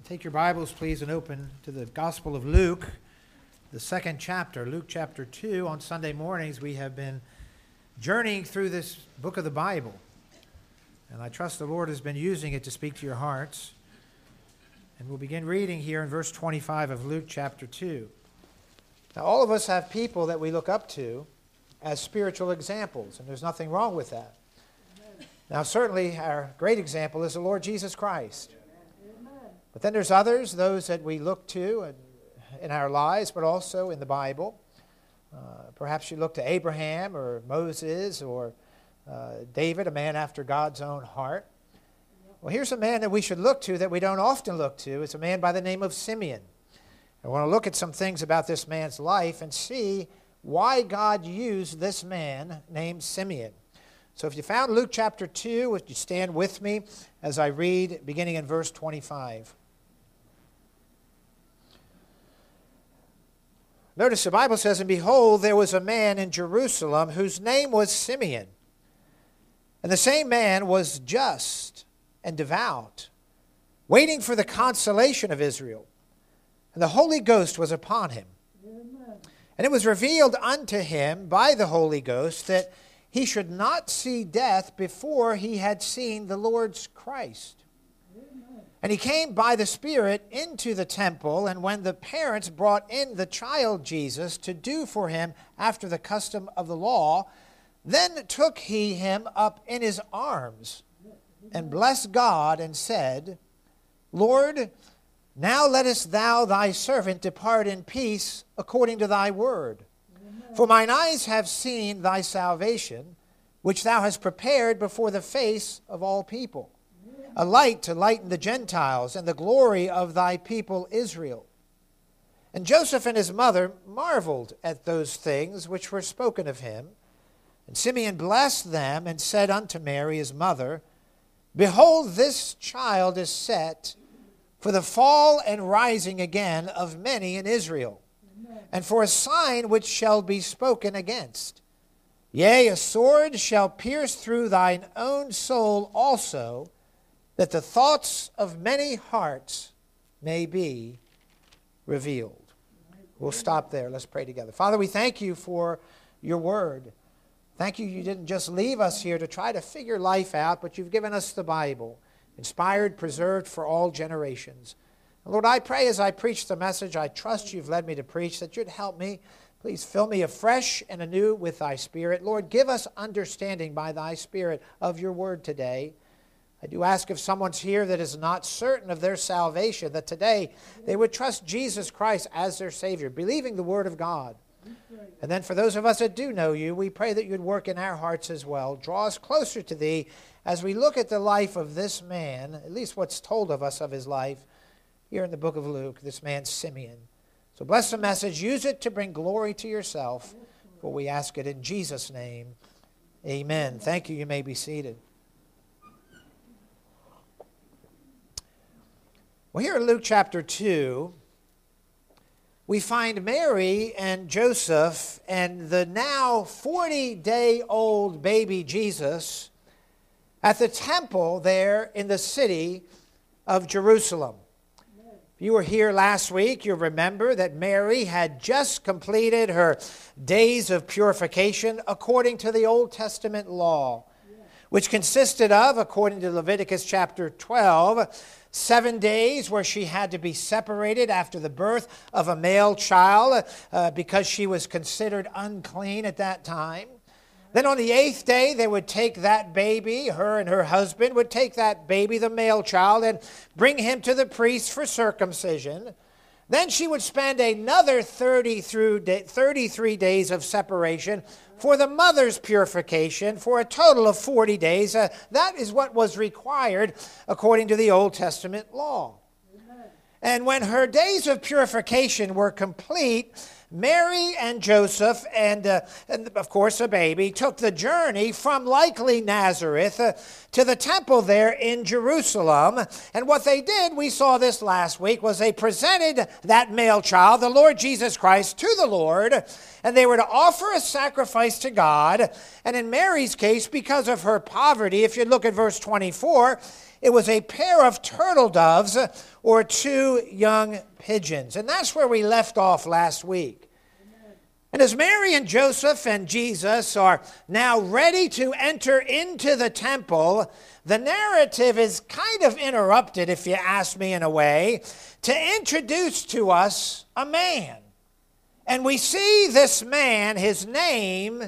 Take your Bibles, please, and open to the Gospel of Luke, the second chapter, Luke chapter 2. On Sunday mornings, we have been journeying through this book of the Bible, and I trust the Lord has been using it to speak to your hearts. And we'll begin reading here in verse 25 of Luke chapter 2. Now, all of us have people that we look up to as spiritual examples, and there's nothing wrong with that. Now, certainly, our great example is the Lord Jesus Christ. But then there's others, those that we look to in our lives, but also in the Bible. Perhaps you look to Abraham or Moses or David, a man after God's own heart. Well, here's a man that we should look to that we don't often look to. It's a man by the name of Simeon. I want to look at some things about this man's life and see why God used this man named Simeon. So if you found Luke chapter 2, would you stand with me as I read, beginning in verse 25. Notice the Bible says, "And behold, there was a man in Jerusalem whose name was Simeon. And the same man was just and devout, waiting for the consolation of Israel. And the Holy Ghost was upon him. Amen. And it was revealed unto him by the Holy Ghost that he should not see death before he had seen the Lord's Christ. And he came by the Spirit into the temple, and when the parents brought in the child Jesus to do for him after the custom of the law, then took he him up in his arms, and blessed God, and said, Lord, now lettest thou thy servant depart in peace according to thy word. For mine eyes have seen thy salvation, which thou hast prepared before the face of all people, a light to lighten the Gentiles, and the glory of thy people Israel. And Joseph and his mother marveled at those things which were spoken of him. And Simeon blessed them, and said unto Mary his mother, Behold, this child is set for the fall and rising again of many in Israel, and for a sign which shall be spoken against. Yea, a sword shall pierce through thine own soul also, that the thoughts of many hearts may be revealed." We'll stop there. Let's pray together. Father, we thank you for your word. Thank you didn't just leave us here to try to figure life out, but you've given us the Bible, inspired, preserved for all generations. Lord, I pray as I preach the message, I trust you've led me to preach, that you'd help me. Please fill me afresh and anew with thy Spirit. Lord, give us understanding by thy Spirit of your word today. I do ask if someone's here that is not certain of their salvation, that today they would trust Jesus Christ as their Savior, believing the word of God. And then for those of us that do know you, we pray that you'd work in our hearts as well. Draw us closer to thee as we look at the life of this man, at least what's told of us of his life, here in the book of Luke, this man Simeon. So bless the message. Use it to bring glory to yourself, for we ask it in Jesus' name. Amen. Thank you. You may be seated. Well, here in Luke chapter 2, we find Mary and Joseph and the now 40-day-old baby Jesus at the temple there in the city of Jerusalem. If you were here last week, you remember that Mary had just completed her days of purification according to the Old Testament law, which consisted of, according to Leviticus chapter 12, 7 days where she had to be separated after the birth of a male child because she was considered unclean at that time. Then on the 8th day, they would take that baby, her and her husband would take that baby, the male child, and bring him to the priest for circumcision. Then she would spend another 33 days of separation for the mother's purification for a total of 40 days. That is what was required according to the Old Testament law. Amen. And when her days of purification were complete, Mary and Joseph and of course a baby took the journey from likely Nazareth to the temple there in Jerusalem. And what they did, we saw this last week, was they presented that male child, the Lord Jesus Christ, to the Lord, and they were to offer a sacrifice to God. And in Mary's case, because of her poverty, if you look at verse 24, it was a pair of turtle doves or 2 young pigeons. And that's where we left off last week. And as Mary and Joseph and Jesus are now ready to enter into the temple, the narrative is kind of interrupted, if you ask me, in a way, to introduce to us a man. And we see this man, his name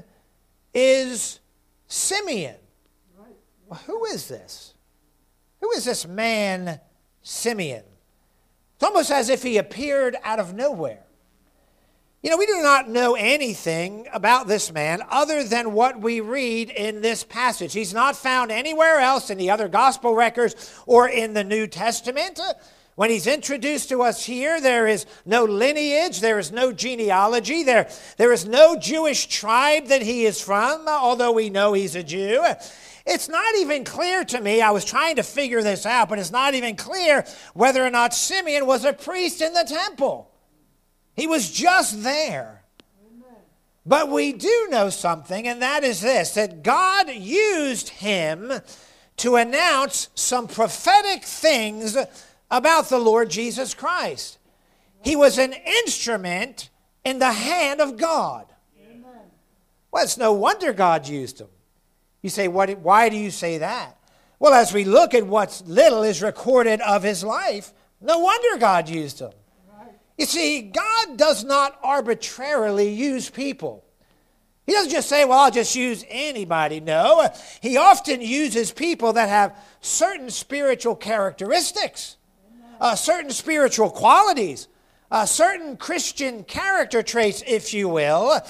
is Simeon. Well, who is this? Who is this man, Simeon? It's almost as if he appeared out of nowhere. You know, we do not know anything about this man other than what we read in this passage. He's not found anywhere else in the other gospel records or in the New Testament. When he's introduced to us here, there is no lineage, there is no genealogy, there is no Jewish tribe that he is from, although we know he's a Jew. It's not even clear to me, I was trying to figure this out, but it's not even clear whether or not Simeon was a priest in the temple. He was just there. Amen. But we do know something, and that is this, that God used him to announce some prophetic things about the Lord Jesus Christ. He was an instrument in the hand of God. Amen. Well, it's no wonder God used him. You say, why do you say that? Well, as we look at what little is recorded of his life, no wonder God used him. You see, God does not arbitrarily use people. He doesn't just say, well, I'll just use anybody. No, he often uses people that have certain spiritual characteristics, certain spiritual qualities, certain Christian character traits, if you will.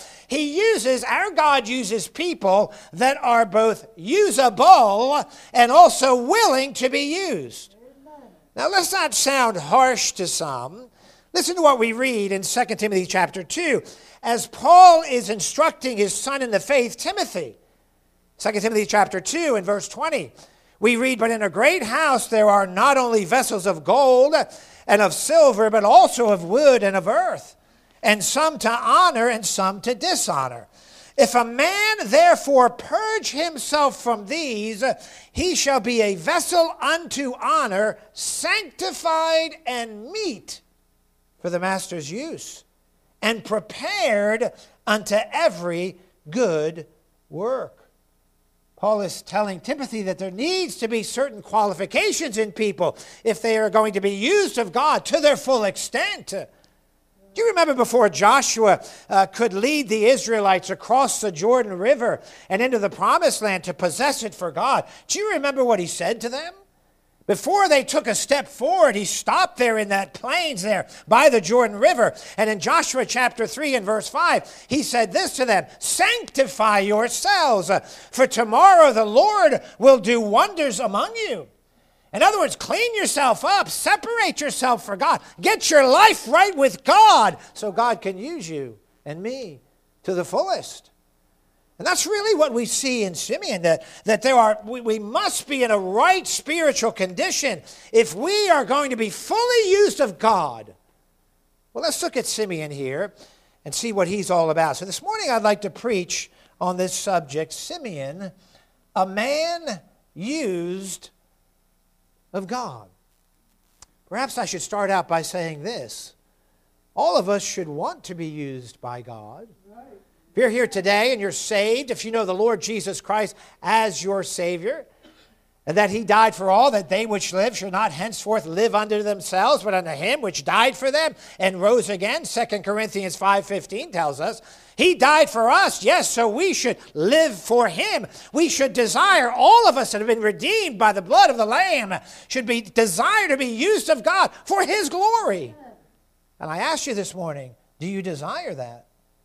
Our God uses people that are both usable and also willing to be used. Now, let's not sound harsh to some. Listen to what we read in 2 Timothy chapter 2, as Paul is instructing his son in the faith, Timothy. 2 Timothy chapter 2 and verse 20, we read, "But in a great house there are not only vessels of gold and of silver, but also of wood and of earth, and some to honor and some to dishonor. If a man therefore purge himself from these, he shall be a vessel unto honor, sanctified and meet for the master's use, and prepared unto every good work." Paul is telling Timothy that there needs to be certain qualifications in people if they are going to be used of God to their full extent. Do you remember before Joshua could lead the Israelites across the Jordan River and into the promised land to possess it for God? Do you remember what he said to them? Before they took a step forward, he stopped there in that plains there by the Jordan River. And in Joshua chapter 3 and verse 5, he said this to them, "Sanctify yourselves, for tomorrow the Lord will do wonders among you." In other words, clean yourself up, separate yourself for God, get your life right with God so God can use you and me to the fullest. And that's really what we see in Simeon, that we must be in a right spiritual condition if we are going to be fully used of God. Well, let's look at Simeon here and see what he's all about. So this morning I'd like to preach on this subject, Simeon, a man used of God. Perhaps I should start out by saying this. All of us should want to be used by God. If you're here today and you're saved, if you know the Lord Jesus Christ as your Savior, and that he died for all, that they which live shall not henceforth live unto themselves, but unto him which died for them and rose again, 2 Corinthians 5:15 tells us, he died for us, yes, so we should live for him. We should desire, all of us that have been redeemed by the blood of the Lamb, should desire to be used of God for his glory. And I ask you this morning, do you desire that?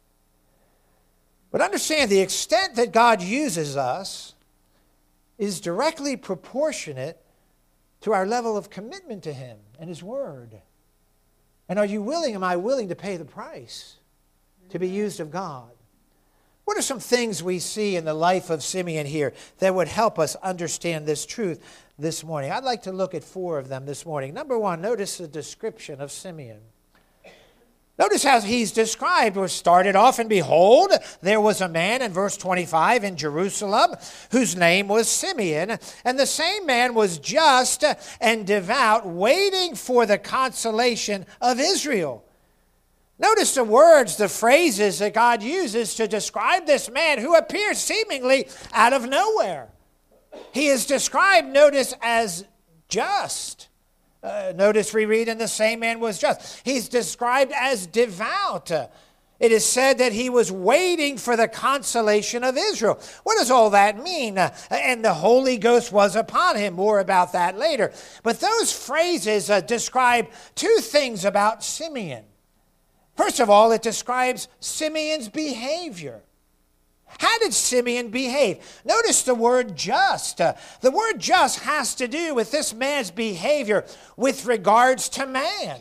But understand, the extent that God uses us is directly proportionate to our level of commitment to him and his word. And am I willing to pay the price to be used of God? What are some things we see in the life of Simeon here that would help us understand this truth this morning? I'd like to look at 4 of them this morning. Number 1, notice the description of Simeon. Notice how he's described. We started off, and behold, there was a man in verse 25 in Jerusalem whose name was Simeon. And the same man was just and devout, waiting for the consolation of Israel. Notice the words, the phrases that God uses to describe this man who appears seemingly out of nowhere. He is described, notice, as just. Notice we read, and the same man was just. He's described as devout. It is said that he was waiting for the consolation of Israel. What does all that mean? And the Holy Ghost was upon him. More about that later. But those phrases describe two things about Simeon. First of all, it describes Simeon's behavior. How did Simeon behave? Notice the word just. The word just has to do with this man's behavior with regards to man.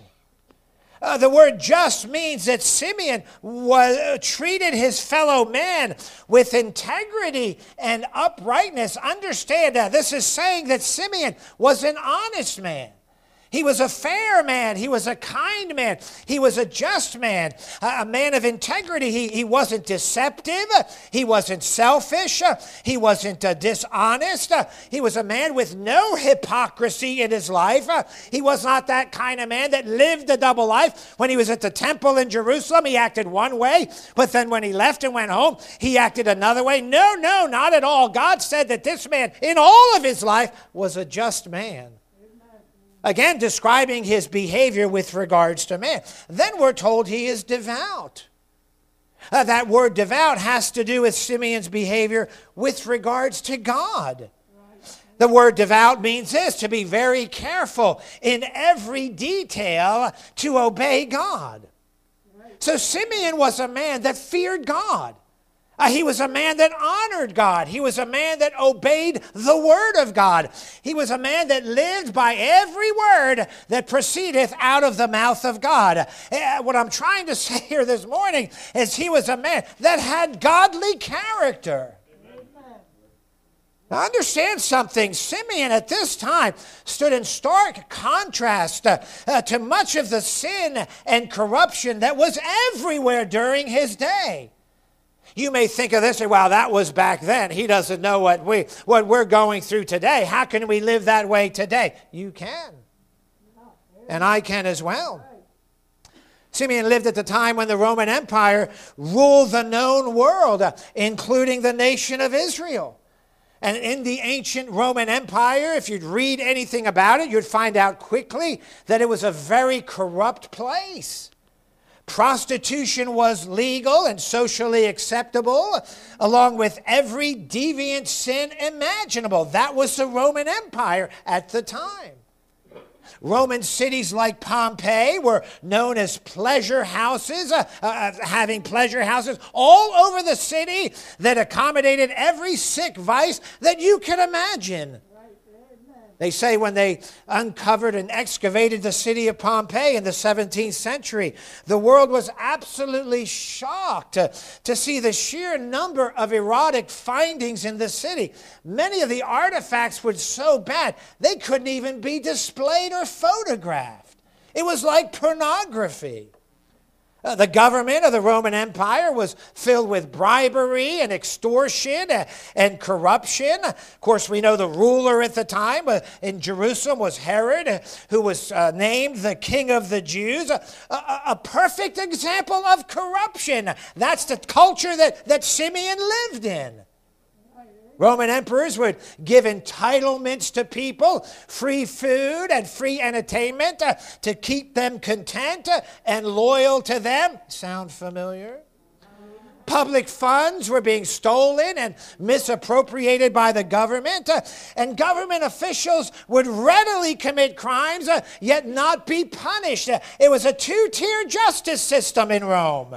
The word just means that Simeon treated his fellow man with integrity and uprightness. Understand that this is saying that Simeon was an honest man. He was a fair man. He was a kind man. He was a just man, a man of integrity. He wasn't deceptive. He wasn't selfish. He wasn't dishonest. He was a man with no hypocrisy in his life. He was not that kind of man that lived a double life. When he was at the temple in Jerusalem, he acted one way, but then when he left and went home, he acted another way. No, not at all. God said that this man, in all of his life, was a just man. Again, describing his behavior with regards to man. Then we're told he is devout. That word devout has to do with Simeon's behavior with regards to God. The word devout means this, to be very careful in every detail to obey God. So Simeon was a man that feared God. He was a man that honored God. He was a man that obeyed the word of God. He was a man that lived by every word that proceedeth out of the mouth of God. What I'm trying to say here this morning is he was a man that had godly character. Now understand something. Simeon at this time stood in stark contrast to much of the sin and corruption that was everywhere during his day. You may think of this, wow, that was back then. He doesn't know what we're going through today. How can we live that way today? You can. And I can as well. Simeon lived at the time when the Roman Empire ruled the known world, including the nation of Israel. And in the ancient Roman Empire, if you'd read anything about it, you'd find out quickly that it was a very corrupt place. Prostitution was legal and socially acceptable, along with every deviant sin imaginable. That was the Roman Empire at the time. Roman cities like Pompeii were known as pleasure houses, having pleasure houses all over the city that accommodated every sick vice that you can imagine. They say when they uncovered and excavated the city of Pompeii in the 17th century, the world was absolutely shocked to see the sheer number of erotic findings in the city. Many of the artifacts were so bad, they couldn't even be displayed or photographed. It was like pornography. The government of the Roman Empire was filled with bribery and extortion and corruption. Of course, we know the ruler at the time in Jerusalem was Herod, who was named the King of the Jews. A perfect example of corruption. That's the culture that Simeon lived in. Roman emperors would give entitlements to people, free food and free entertainment to keep them content and loyal to them. Sound familiar? Public funds were being stolen and misappropriated by the government, and government officials would readily commit crimes, yet not be punished. It was a two-tier justice system in Rome.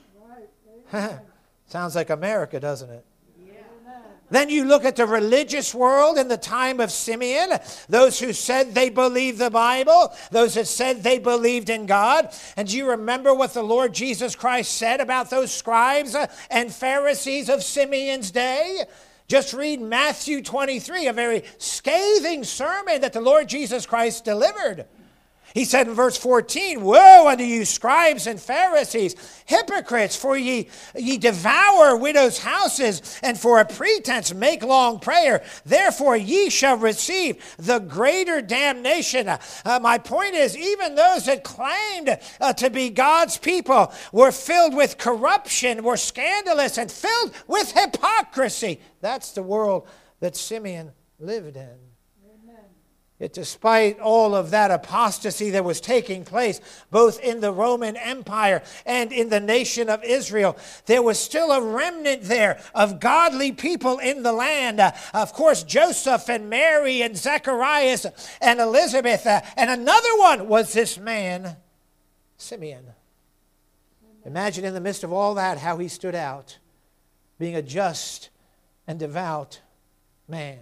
Sounds like America, doesn't it? Then you look at the religious world in the time of Simeon, those who said they believed the Bible, those that said they believed in God. And do you remember what the Lord Jesus Christ said about those scribes and Pharisees of Simeon's day? Just read Matthew 23, a very scathing sermon that the Lord Jesus Christ delivered. He said in verse 14, "Woe unto you, scribes and Pharisees, hypocrites, for ye devour widows' houses, and for a pretense make long prayer. Therefore ye shall receive the greater damnation." My point is, even those that claimed to be God's people were filled with corruption, were scandalous, and filled with hypocrisy. That's the world that Simeon lived in. Yet despite all of that apostasy that was taking place, both in the Roman Empire and in the nation of Israel, there was still a remnant there of godly people in the land. Of course, Joseph and Mary and Zacharias and Elizabeth. And another one was this man, Simeon. Imagine in the midst of all that how he stood out, being a just and devout man.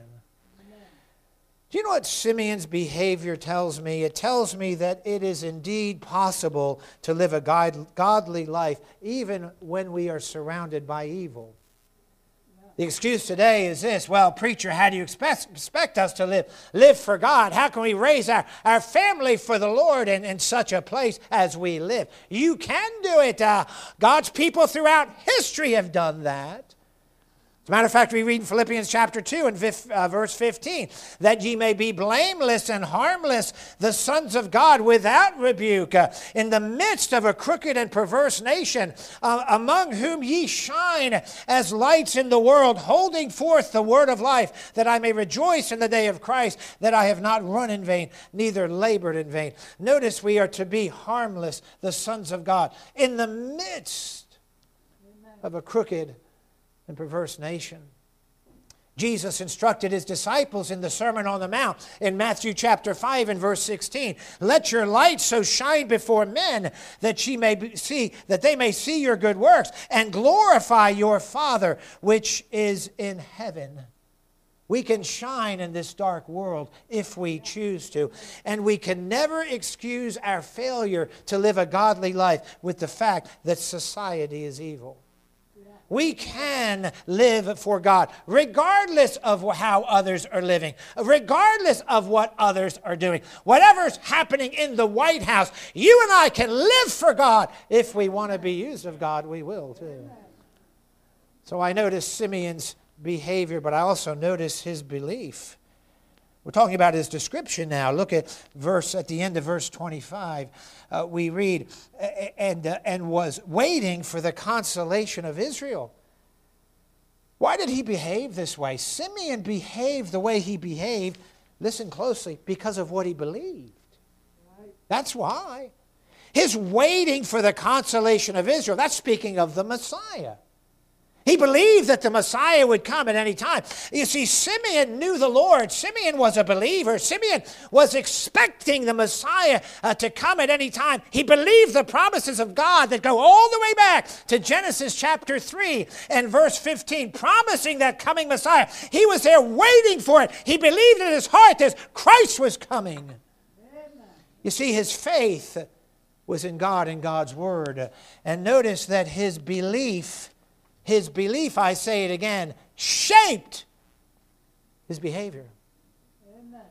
Do you know what Simeon's behavior tells me? It tells me that it is indeed possible to live a godly life even when we are surrounded by evil. The excuse today is this: well, preacher, how do you expect us to live for God? How can we raise our family for the Lord in such a place as we live? You can do it. God's people throughout history have done that. As a matter of fact, we read in Philippians chapter 2 and verse 15, that ye may be blameless and harmless, the sons of God without rebuke, in the midst of a crooked and perverse nation, among whom ye shine as lights in the world, holding forth the word of life, that I may rejoice in the day of Christ, that I have not run in vain, neither labored in vain. Notice we are to be harmless, the sons of God, in the midst of a crooked and perverse nation. Jesus instructed his disciples in the Sermon on the Mount in Matthew chapter 5 and verse 16, "Let your light so shine before men that they may see your good works and glorify your Father which is in heaven." We can shine in this dark world if we choose to, and we can never excuse our failure to live a godly life with the fact that society is evil. We can live for God, regardless of how others are living, regardless of what others are doing. Whatever's happening in the White House, you and I can live for God. If we want to be used of God, we will too. So I notice Simeon's behavior, but I also notice his belief. We're talking about his description now. Look at the end of verse 25. We read, and was waiting for the consolation of Israel. Why did he behave this way? Simeon behaved the way he behaved, listen closely, because of what he believed. That's why. His waiting for the consolation of Israel, that's speaking of the Messiah. He believed that the Messiah would come at any time. You see, Simeon knew the Lord. Simeon was a believer. Simeon was expecting the Messiah to come at any time. He believed the promises of God that go all the way back to Genesis chapter 3 and verse 15, promising that coming Messiah. He was there waiting for it. He believed in his heart that Christ was coming. You see, his faith was in God and God's word. And notice that his belief, I say it again, shaped his behavior. Amen.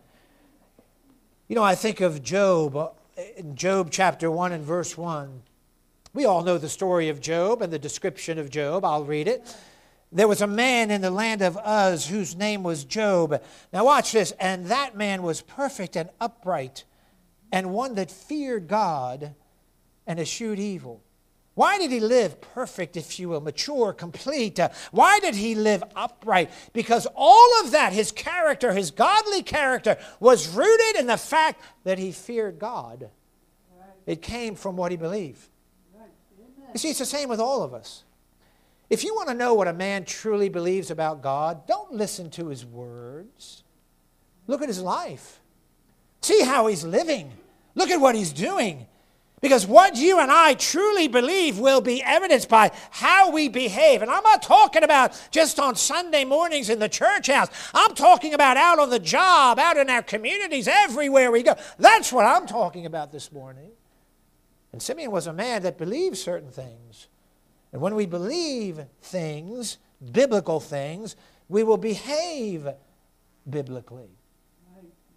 You know, I think of Job, in Job chapter 1 and verse 1. We all know the story of Job and the description of Job. I'll read it. There was a man in the land of Uz whose name was Job. Now watch this. And that man was perfect and upright, and one that feared God and eschewed evil. Why did he live perfect, if you will, mature, complete? Why did he live upright? Because all of that, his character, his godly character, was rooted in the fact that he feared God. Right. It came from what he believed. Right. You see, it's the same with all of us. If you want to know what a man truly believes about God, don't listen to his words. Look at his life. See how he's living. Look at what he's doing. Because what you and I truly believe will be evidenced by how we behave. And I'm not talking about just on Sunday mornings in the church house. I'm talking about out on the job, out in our communities, everywhere we go. That's what I'm talking about this morning. And Simeon was a man that believed certain things. And when we believe things, biblical things, we will behave biblically.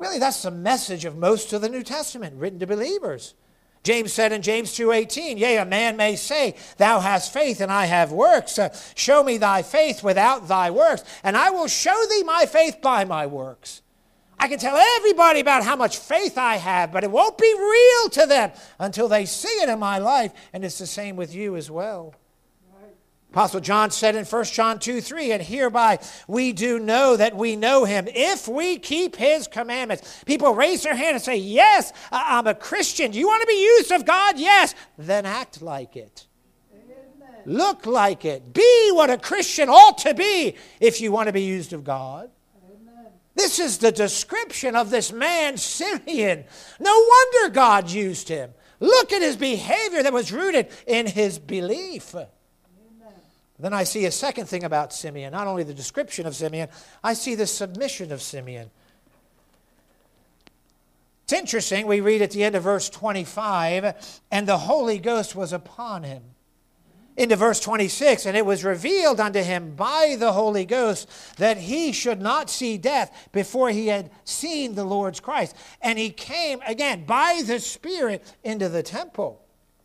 Really, that's the message of most of the New Testament, written to believers. James said in James 2:18, yea, a man may say, thou hast faith and I have works. Show me thy faith without thy works, and I will show thee my faith by my works. I can tell everybody about how much faith I have, but it won't be real to them until they see it in my life, and it's the same with you as well. Apostle John said in 1 John 2:3, and hereby we do know that we know him if we keep his commandments. People raise their hand and say, yes, I'm a Christian. Do you want to be used of God? Yes. Then act like it. Amen. Look like it. Be what a Christian ought to be if you want to be used of God. Amen. This is the description of this man, Simeon. No wonder God used him. Look at his behavior that was rooted in his belief. Then I see a second thing about Simeon. Not only the description of Simeon, I see the submission of Simeon. It's interesting, we read at the end of verse 25, and the Holy Ghost was upon him. Into verse 26, and it was revealed unto him by the Holy Ghost that he should not see death before he had seen the Lord's Christ. And he came, again, by the Spirit into the temple.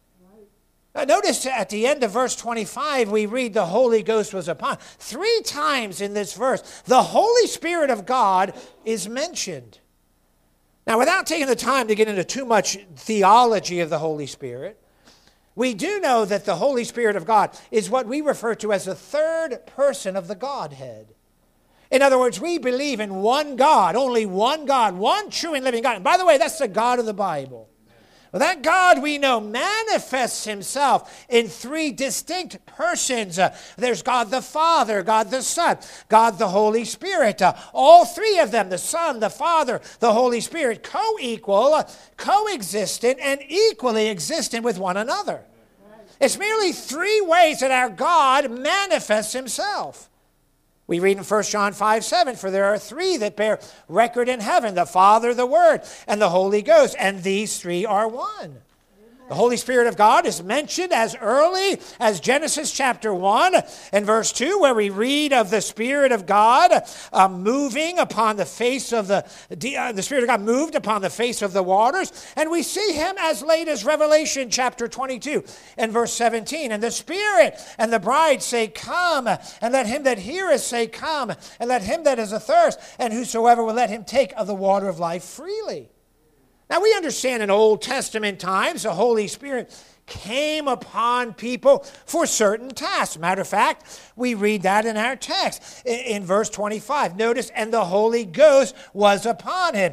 Notice at the end of verse 25, we read the Holy Ghost was upon. 3 times in this verse, the Holy Spirit of God is mentioned. Now, without taking the time to get into too much theology of the Holy Spirit, we do know that the Holy Spirit of God is what we refer to as the third person of the Godhead. In other words, we believe in one God, only one God, one true and living God. And by the way, that's the God of the Bible. Well, that God we know manifests himself in 3 distinct persons. There's God the Father, God the Son, God the Holy Spirit. All 3 of them, the Son, the Father, the Holy Spirit, co-equal, coexistent, and equally existent with one another. It's merely 3 ways that our God manifests himself. We read in 1 John 5:7, for there are 3 that bear record in heaven, the Father, the Word, and the Holy Ghost, and these 3 are one. The Holy Spirit of God is mentioned as early as Genesis chapter 1 and verse 2, where we read of the Spirit of God moving upon the face of the Spirit of God moved upon the face of the waters. And we see him as late as Revelation chapter 22 and verse 17. And the Spirit and the bride say, come, and let him that heareth say, come, and let him that is athirst, and whosoever will let him take of the water of life freely. Now, we understand in Old Testament times the Holy Spirit came upon people for certain tasks. Matter of fact, we read that in our text in verse 25. Notice, and the Holy Ghost was upon him.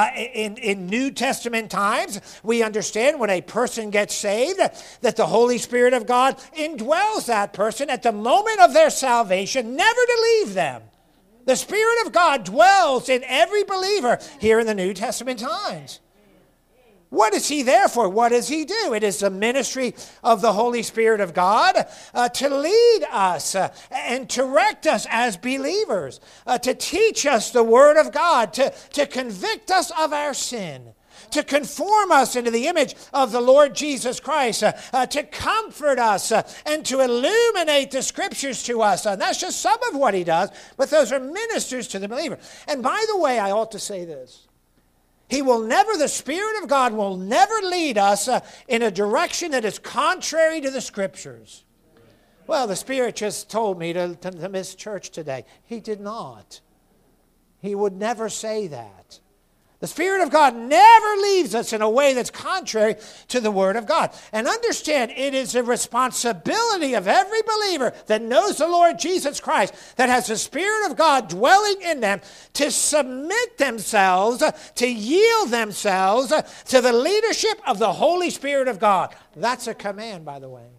In New Testament times, we understand when a person gets saved that the Holy Spirit of God indwells that person at the moment of their salvation, never to leave them. The Spirit of God dwells in every believer here in the New Testament times. What is he there for? What does he do? It is the ministry of the Holy Spirit of God to lead us and to direct us as believers, to teach us the Word of God, to convict us of our sin, to conform us into the image of the Lord Jesus Christ, to comfort us and to illuminate the Scriptures to us. And that's just some of what he does, but those are ministers to the believer. And by the way, I ought to say this. The Spirit of God will never lead us in a direction that is contrary to the Scriptures. Well, the Spirit just told me to miss church today. He did not. He would never say that. The Spirit of God never leads us in a way that's contrary to the Word of God. And understand, it is a responsibility of every believer that knows the Lord Jesus Christ, that has the Spirit of God dwelling in them, to submit themselves, to yield themselves to the leadership of the Holy Spirit of God. That's a command, by the way.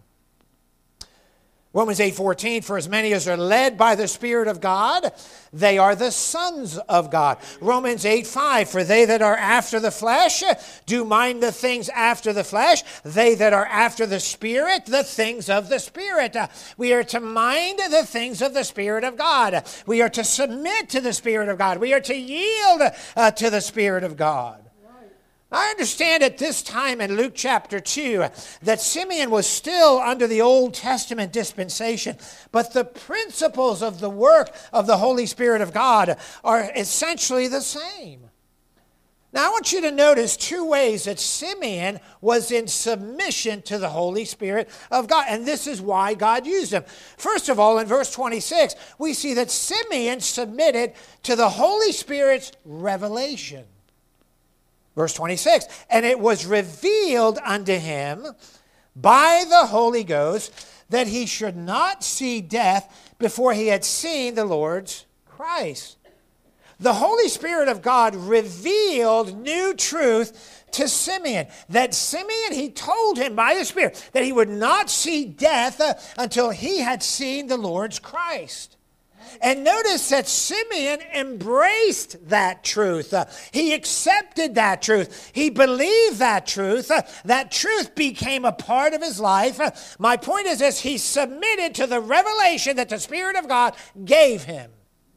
Romans 8:14, for as many as are led by the Spirit of God, they are the sons of God. Romans 8:5, for they that are after the flesh do mind the things after the flesh. They that are after the Spirit, the things of the Spirit. We are to mind the things of the Spirit of God. We are to submit to the Spirit of God. We are to yield to the Spirit of God. I understand at this time in Luke chapter 2 that Simeon was still under the Old Testament dispensation, but the principles of the work of the Holy Spirit of God are essentially the same. Now, I want you to notice two ways that Simeon was in submission to the Holy Spirit of God. And this is why God used him. First of all, in verse 26, we see that Simeon submitted to the Holy Spirit's revelation. Verse 26, and it was revealed unto him by the Holy Ghost that he should not see death before he had seen the Lord's Christ. The Holy Spirit of God revealed new truth to Simeon. That Simeon, he told him by the Spirit that he would not see death until he had seen the Lord's Christ. And notice that Simeon embraced that truth. He accepted that truth. He believed that truth. That truth became a part of his life. My point is this: he submitted to the revelation that the Spirit of God gave him.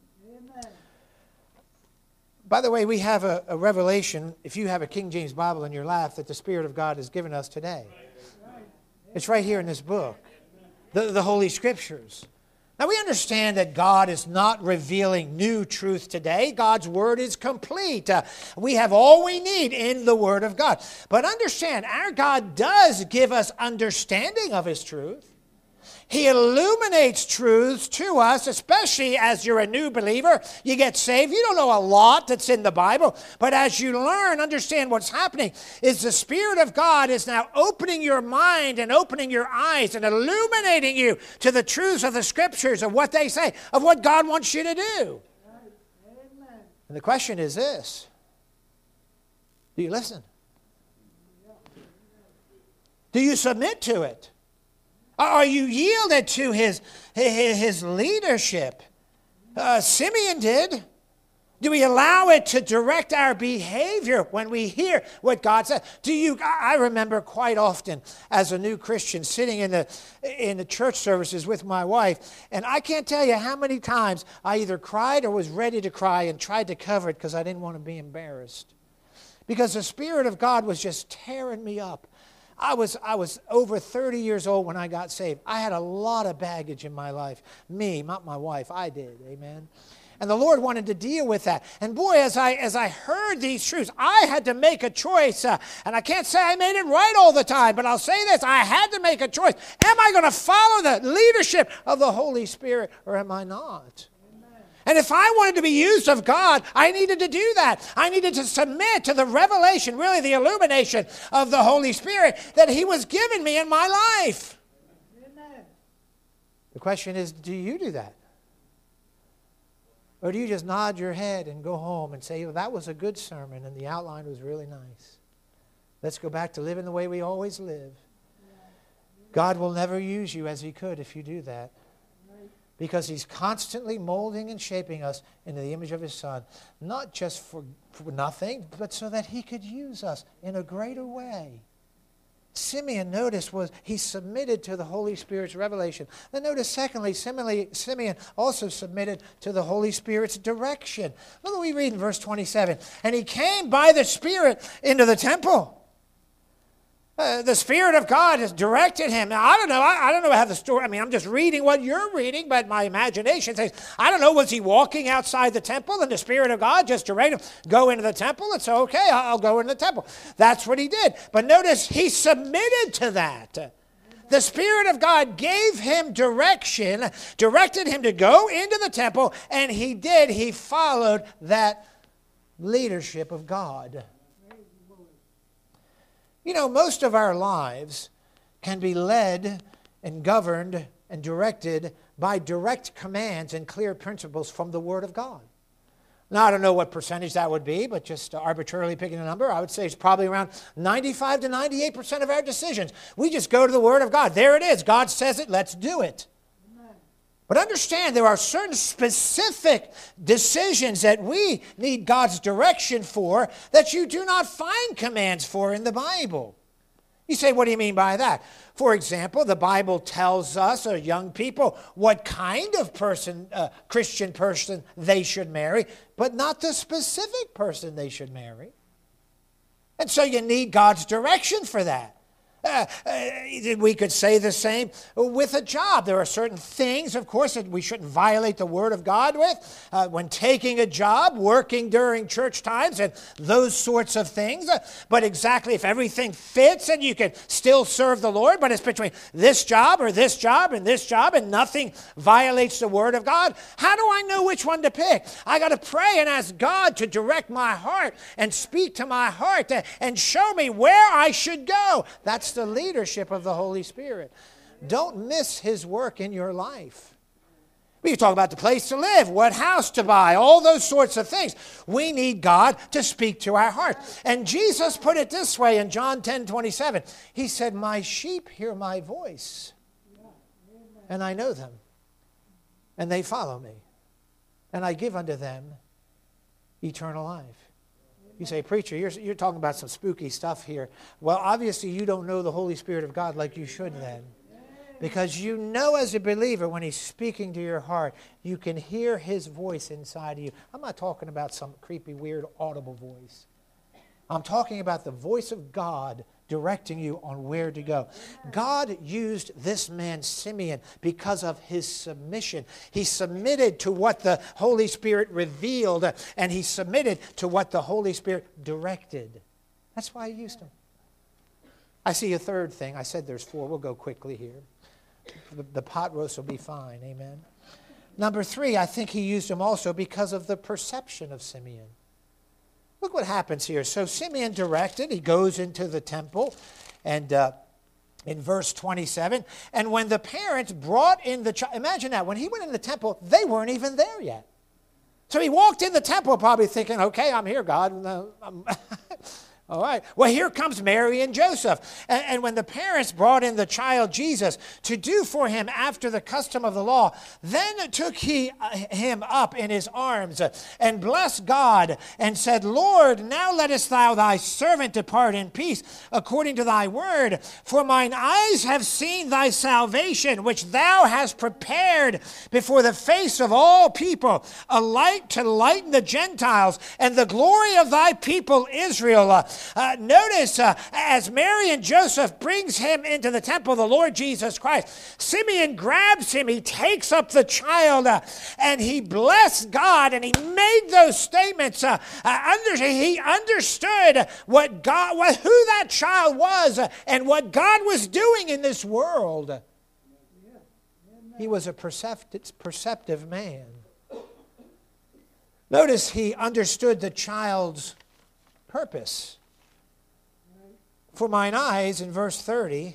By the way, we have a revelation, if you have a King James Bible in your lap, that the Spirit of God has given us today. It's right here in this book, the Holy Scriptures. Now, we understand that God is not revealing new truth today. God's Word is complete. We have all we need in the Word of God. But understand, our God does give us understanding of His truth. He illuminates truths to us, especially as you're a new believer. You get saved. You don't know a lot that's in the Bible. But as you learn, understand what's happening is the Spirit of God is now opening your mind and opening your eyes and illuminating you to the truths of the Scriptures, of what they say, of what God wants you to do. Amen. And the question is this: do you listen? Do you submit to it? Are you yielded to his leadership? Simeon did. Do we allow it to direct our behavior when we hear what God says? I remember quite often as a new Christian sitting in the church services with my wife, and I can't tell you how many times I either cried or was ready to cry and tried to cover it because I didn't want to be embarrassed. Because the Spirit of God was just tearing me up. I was over 30 years old when I got saved. I had a lot of baggage in my life. Me, not my wife. I did. Amen. And the Lord wanted to deal with that. And boy, as I heard these truths, I had to make a choice. And I can't say I made it right all the time, but I'll say this: I had to make a choice. Am I going to follow the leadership of the Holy Spirit, or am I not? And if I wanted to be used of God, I needed to do that. I needed to submit to the revelation, really the illumination of the Holy Spirit that He was giving me in my life. Amen. The question is, do you do that? Or do you just nod your head and go home and say, well, that was a good sermon and the outline was really nice. Let's go back to living the way we always live. God will never use you as He could if you do that. Because He's constantly molding and shaping us into the image of His Son. Not just for nothing, but so that He could use us in a greater way. Simeon, notice, he submitted to the Holy Spirit's revelation. Then notice, secondly, Simeon also submitted to the Holy Spirit's direction. Look what we read in verse 27. And he came by the Spirit into the temple. The Spirit of God has directed him. Now, I don't know how the story, I'm just reading what you're reading, but my imagination says, I don't know, was he walking outside the temple and the Spirit of God just directed him, go into the temple? It's okay, I'll go into the temple. That's what he did. But notice, he submitted to that. The Spirit of God gave him direction, directed him to go into the temple, and he did. He followed that leadership of God. You know, most of our lives can be led and governed and directed by direct commands and clear principles from the Word of God. Now, I don't know what percentage that would be, but just arbitrarily picking a number, I would say it's probably around 95 to 98% of our decisions. We just go to the Word of God. There it is. God says it. Let's do it. But understand, there are certain specific decisions that we need God's direction for that you do not find commands for in the Bible. You say, what do you mean by that? For example, the Bible tells us, or young people, what kind of person, Christian person they should marry, but not the specific person they should marry. And so you need God's direction for that. We could say the same with a job. There are certain things, of course, that we shouldn't violate the Word of God with. When taking a job, working during church times, and those sorts of things. But exactly if everything fits and you can still serve the Lord, but it's between this job or this job and this job and nothing violates the Word of God, how do I know which one to pick? I got to pray and ask God to direct my heart and speak to my heart and show me where I should go. That's the leadership of the Holy Spirit. Don't miss His work in your life. We talk about the place to live, what house to buy, all those sorts of things. We need God to speak to our heart. And Jesus put it this way in John 10:27. He said, "My sheep hear my voice, and I know them, and they follow me, and I give unto them eternal life." You say, "Preacher, you're talking about some spooky stuff here." Well, obviously you don't know the Holy Spirit of God like you should then. Because you know as a believer when He's speaking to your heart, you can hear His voice inside of you. I'm not talking about some creepy, weird, audible voice. I'm talking about the voice of God directing you on where to go. God used this man Simeon because of his submission. He submitted to what the Holy Spirit revealed, and he submitted to what the Holy Spirit directed. That's why He used him. I see a third thing. I said there's four. We'll go quickly here. The pot roast will be fine. Amen. Number 3, I think He used him also because of the perception of Simeon. Look what happens here. So Simeon directed. He goes into the temple. And in verse 27, and when the parents brought in the child, imagine that. When he went in the temple, they weren't even there yet. So he walked in the temple probably thinking, okay, I'm here, God. All right. Well, here comes Mary and Joseph. And when the parents brought in the child Jesus to do for him after the custom of the law, then took he him up in his arms and blessed God and said, Lord, now lettest thou thy servant depart in peace according to thy word. For mine eyes have seen thy salvation, which thou hast prepared before the face of all people, a light to lighten the Gentiles and the glory of thy people Israel. Notice as Mary and Joseph brings him into the temple, the Lord Jesus Christ, Simeon grabs him, he takes up the child, and he blessed God, and he made those statements. He understood who that child was and what God was doing in this world. He was a perceptive man. Notice he understood the child's purpose. For mine eyes, in verse 30,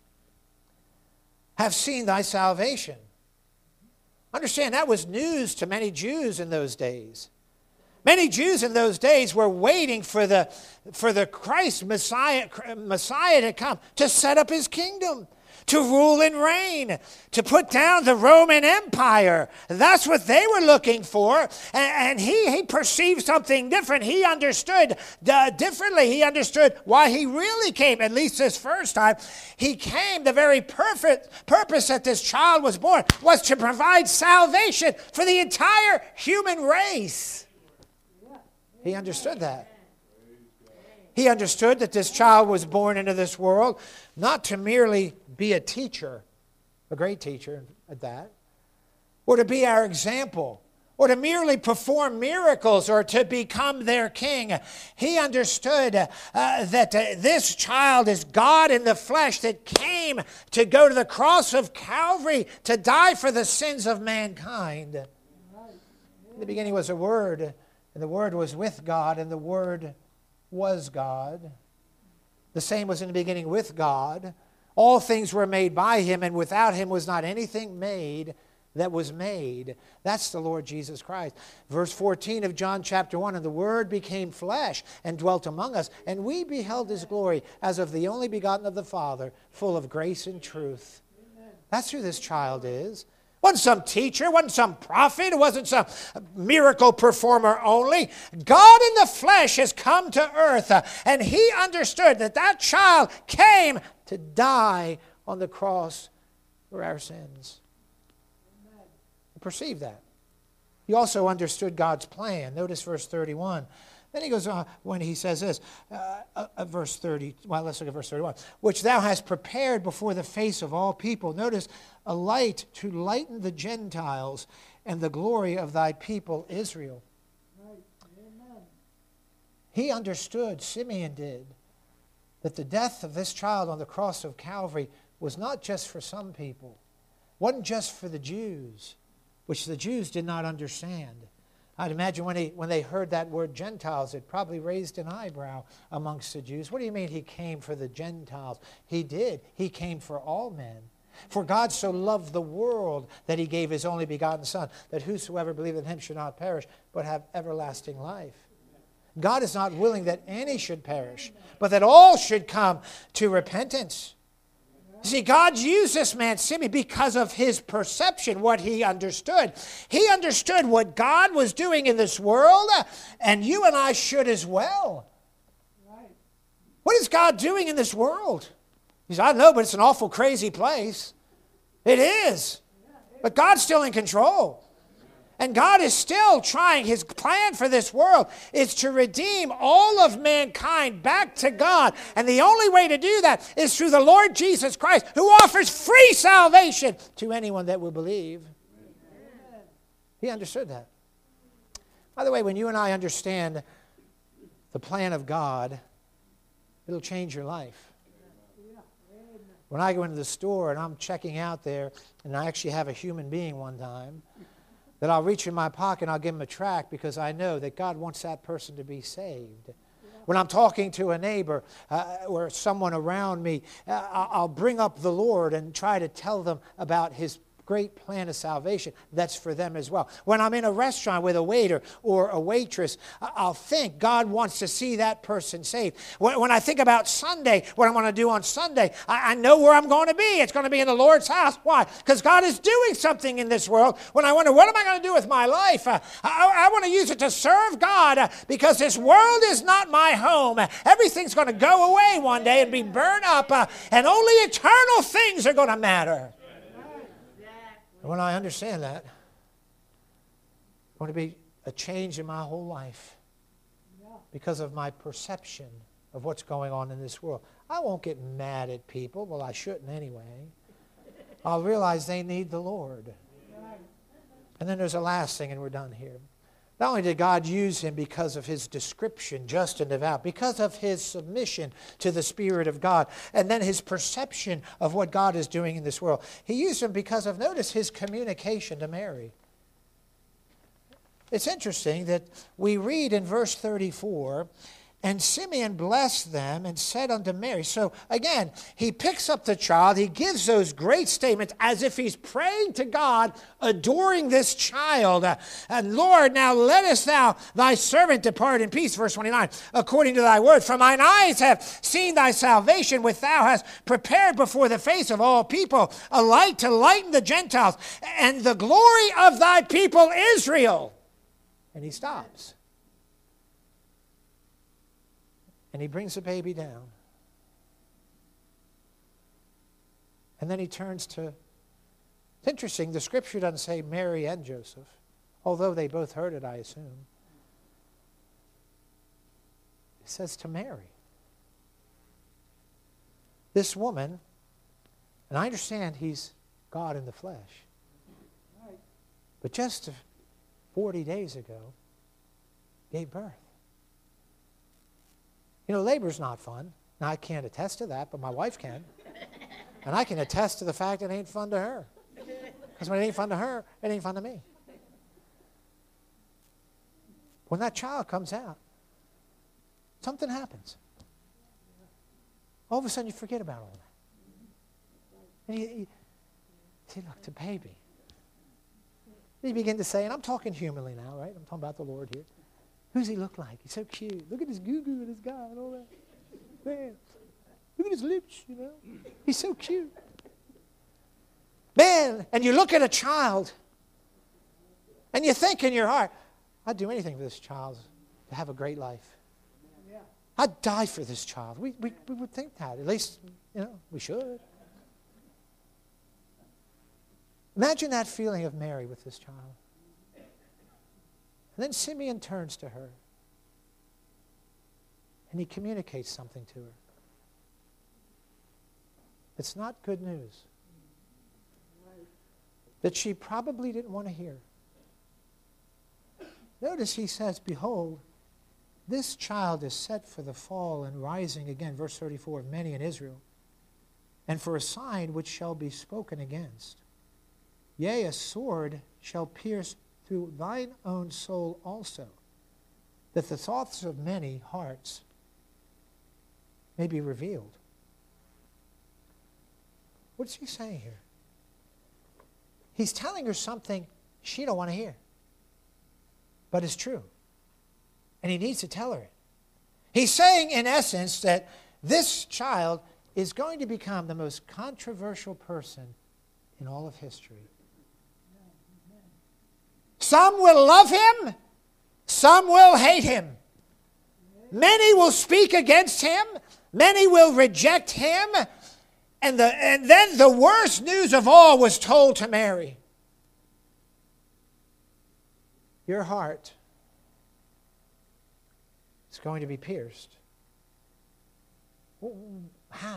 have seen thy salvation. Understand, that was news to many Jews in those days. Many Jews in those days were waiting for the Christ Messiah to come, to set up his kingdom, to rule and reign, to put down the Roman Empire. That's what they were looking for. And he perceived something different. He understood differently. He understood why he really came, at least this first time. He came, the very perfect purpose that this child was born was to provide salvation for the entire human race. He understood that. He understood that this child was born into this world not to merely be a teacher, a great teacher at that, or to be our example, or to merely perform miracles, or to become their king. He understood that this child is God in the flesh that came to go to the cross of Calvary to die for the sins of mankind. In the beginning was a Word, and the Word was with God, and the Word was God. The same was in the beginning with God. All things were made by him, and without him was not anything made that was made. That's the Lord Jesus Christ. Verse 14 of John chapter 1, and the Word became flesh and dwelt among us, and we beheld his glory as of the only begotten of the Father, full of grace and truth. Amen. That's who this child is. Wasn't some teacher, wasn't some prophet, it wasn't some miracle performer only. God in the flesh has come to earth, and he understood that that child came to die on the cross for our sins. He perceived that. He also understood God's plan. Notice verse 31. Then he goes on when he says this, verse 30. Well, let's look at verse 31. Which thou hast prepared before the face of all people. Notice, a light to lighten the Gentiles and the glory of thy people Israel. Right. Amen. He understood, Simeon did, that the death of this child on the cross of Calvary was not just for some people, wasn't just for the Jews, which the Jews did not understand. I'd imagine when they heard that word Gentiles, it probably raised an eyebrow amongst the Jews. What do you mean he came for the Gentiles? He did. He came for all men. For God so loved the world that he gave his only begotten Son, that whosoever believeth in him should not perish, but have everlasting life. God is not willing that any should perish, but that all should come to repentance. See, God used this man, Simeon, because of his perception, what he understood. He understood what God was doing in this world, and you and I should as well. Right. What is God doing in this world? He said, I know, but it's an awful crazy place. It is. But God's still in control. And God is still trying. His plan for this world is to redeem all of mankind back to God. And the only way to do that is through the Lord Jesus Christ, who offers free salvation to anyone that will believe. Amen. He understood that. By the way, when you and I understand the plan of God, it'll change your life. When I go into the store and I'm checking out there, and I actually have a human being one time, that I'll reach in my pocket and I'll give him a tract because I know that God wants that person to be saved. Yeah. When I'm talking to a neighbor or someone around me, I'll bring up the Lord and try to tell them about his great plan of salvation that's for them as well. When I'm in a restaurant with a waiter or a waitress, I'll think God wants to see that person saved. When I think about Sunday, what I'm going to do on Sunday, I know where I'm going to be. It's going to be in the Lord's house. Why? Because God is doing something in this world. When I wonder, what am I going to do with my life? I want to use it to serve God because this world is not my home. Everything's going to go away one day and be burned up, and only eternal things are going to matter. And when I understand that, it's going to be a change in my whole life because of my perception of what's going on in this world. I won't get mad at people. Well, I shouldn't anyway. I'll realize they need the Lord. And then there's a last thing, and we're done here. Not only did God use him because of his description, just and devout, because of his submission to the Spirit of God, and then his perception of what God is doing in this world. He used him because of, notice, his communication to Mary. It's interesting that we read in verse 34, and Simeon blessed them and said unto Mary. So again, he picks up the child. He gives those great statements as if he's praying to God, adoring this child. And Lord, now lettest thou thy servant depart in peace. Verse 29, according to thy word. For mine eyes have seen thy salvation, which thou hast prepared before the face of all people, a light to lighten the Gentiles, and the glory of thy people Israel. And he stops. And he brings the baby down. And then he turns to, it's interesting, the scripture doesn't say Mary and Joseph, although they both heard it, I assume. It says to Mary. This woman, and I understand he's God in the flesh, but just 40 days ago, gave birth. You know, labor's not fun. Now, I can't attest to that, but my wife can. And I can attest to the fact it ain't fun to her. Because when it ain't fun to her, it ain't fun to me. When that child comes out, something happens. All of a sudden, you forget about all that. And you see, look, the baby. You begin to say, and I'm talking humanly now, right? I'm talking about the Lord here. Who's he look like? He's so cute. Look at his goo-goo and his guy and all that. Man, look at his lips, you know. He's so cute. Man, and you look at a child, and you think in your heart, I'd do anything for this child to have a great life. Yeah. I'd die for this child. We would think that. At least, you know, we should. Imagine that feeling of Mary with this child. And then Simeon turns to her. And he communicates something to her. It's not good news. That she probably didn't want to hear. Notice he says, behold, this child is set for the fall and rising again, verse 34, of many in Israel, and for a sign which shall be spoken against. Yea, a sword shall pierce through thine own soul also, that the thoughts of many hearts may be revealed. What's he saying here? He's telling her something she don't want to hear, but it's true. And he needs to tell her it. He's saying, in essence, that this child is going to become the most controversial person in all of history. Some will love him, some will hate him. Many will speak against him, many will reject him. And then the worst news of all was told to Mary. Your heart is going to be pierced. How?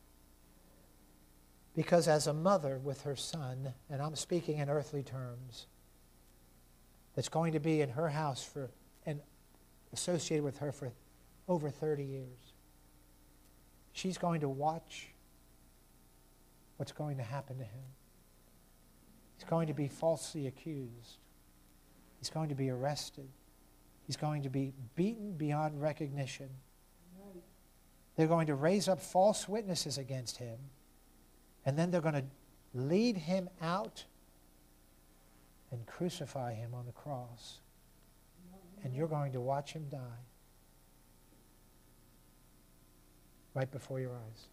Because as a mother with her son, and I'm speaking in earthly terms, that's going to be in her house and associated with her for over 30 years, she's going to watch what's going to happen to him. He's going to be falsely accused. He's going to be arrested. He's going to be beaten beyond recognition. They're going to raise up false witnesses against him, and then they're going to lead him out and crucify him on the cross. And you're going to watch him die right before your eyes.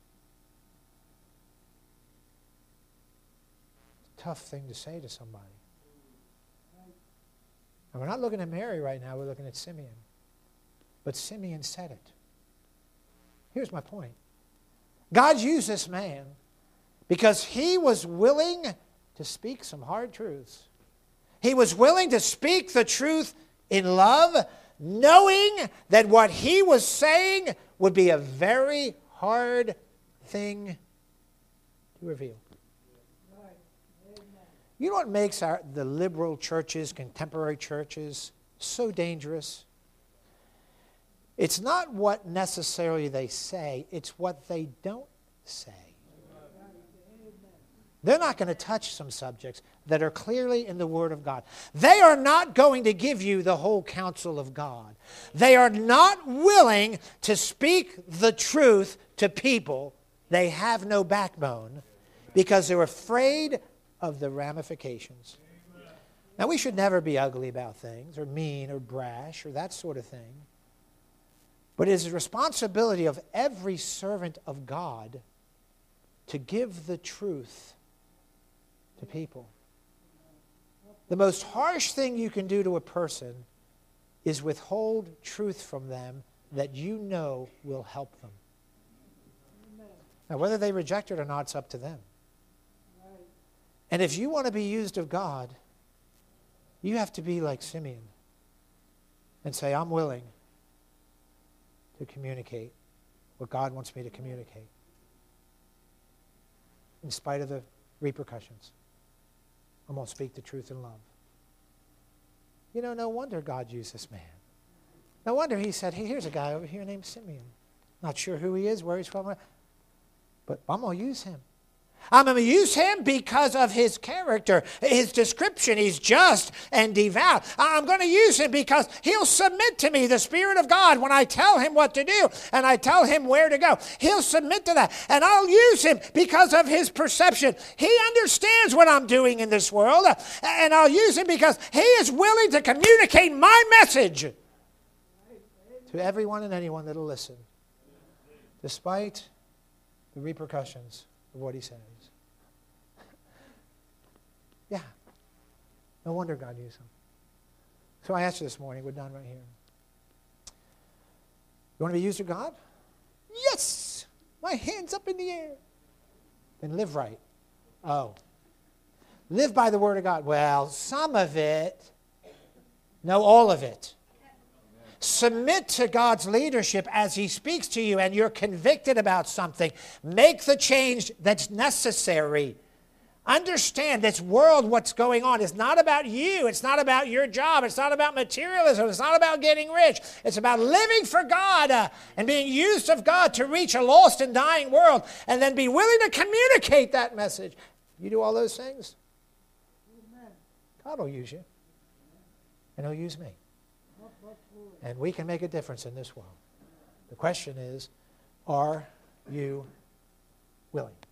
Tough thing to say to somebody. And we're not looking at Mary right now, we're looking at Simeon. But Simeon said it. Here's my point. God used this man because he was willing to speak some hard truths. He was willing to speak the truth in love, knowing that what he was saying would be a very hard thing to reveal. You know what makes the liberal churches, contemporary churches, so dangerous? It's not what necessarily they say, it's what they don't say. They're not going to touch some subjects that are clearly in the Word of God. They are not going to give you the whole counsel of God. They are not willing to speak the truth to people. They have no backbone because they're afraid of the ramifications. Now, we should never be ugly about things or mean or brash or that sort of thing. But it is the responsibility of every servant of God to give the truth to people. The most harsh thing you can do to a person is withhold truth from them that you know will help them. Now, whether they reject it or not, it's up to them. And if you want to be used of God, you have to be like Simeon and say, I'm willing to communicate what God wants me to communicate in spite of the repercussions. I'm going to speak the truth in love. You know, no wonder God used this man. No wonder he said, hey, here's a guy over here named Simeon. Not sure who he is, where he's from, but I'm going to use him. I'm going to use him because of his character, his description. He's just and devout. I'm going to use him because he'll submit to me, the Spirit of God, when I tell him what to do and I tell him where to go. He'll submit to that. And I'll use him because of his perception. He understands what I'm doing in this world. And I'll use him because he is willing to communicate my message to everyone and anyone that will listen, despite the repercussions of what he says. Yeah. No wonder God used him. So I asked you this morning, we're done right here. You want to be used of God? Yes! My hand's up in the air. Then live right. Oh. Live by the Word of God. Well, some of it. No, all of it. Submit to God's leadership as He speaks to you and you're convicted about something. Make the change that's necessary. Understand this world, what's going on, is not about you. It's not about your job. It's not about materialism. It's not about getting rich. It's about living for God and being used of God to reach a lost and dying world and then be willing to communicate that message. You do all those things, God will use you. And He'll use me. And we can make a difference in this world. The question is, are you willing?